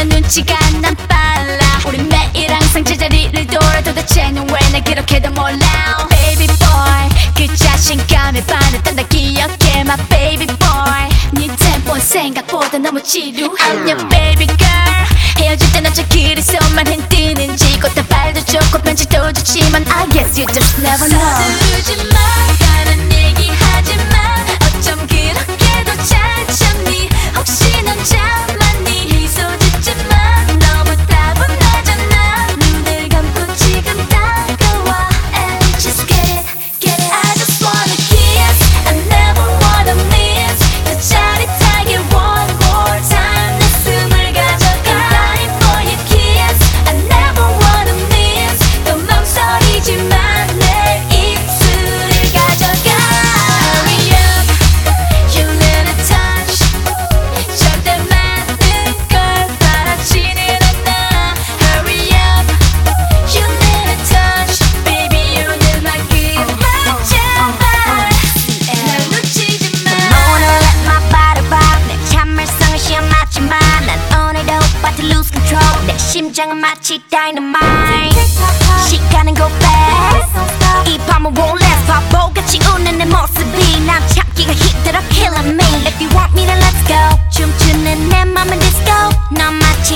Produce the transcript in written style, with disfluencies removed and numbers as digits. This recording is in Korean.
넌 눈치가 난 빨라. 우리 매일 항상 제자리를 돌아. 도대체 넌 왜 날 그렇게도 몰라. Baby boy 그 자신감에 반했던 다 기억해. My baby boy 네 템포 생각보다 너무 지루해. I'm your baby girl. 헤어질 땐 어째 그리 손만 흔드는지. 꽃다 발도 좋고 편지도 좋지만 I guess you just never know. 서두르지 마, 다른 얘기 하지 마. 어쩜 그렇게도 잘 참니. 혹시 넌 참았니. 미소 짓지 마, 너무 따분하잖아. 눈을 감고 지금 다가와 and just get it, get it. I just wanna kiss, I never wanna miss. 더 짜릿하게 one more time. 내 숨을 가져가. I'm dying for your kiss, I never wanna miss. 또 망설이지만 내 입술을 가져가. Hurry up, you little touch. 절대 많은 걸 바라지는 않아. Hurry up, you little touch. Baby you need my gift. 제발 날 놓치지 마. Wanna let my body rock. 내 참을성을 시험 맞지만 난 오늘도 about to lose control. 내 심장은 마치 dynamite. 시간은 go fast. 이 밤은 won't last. 바보같이 웃는 내 모습이 난 참기가 힘들어 killing me. If you want me then let's go. 춤추는 내 맘은 disco. 넌 마치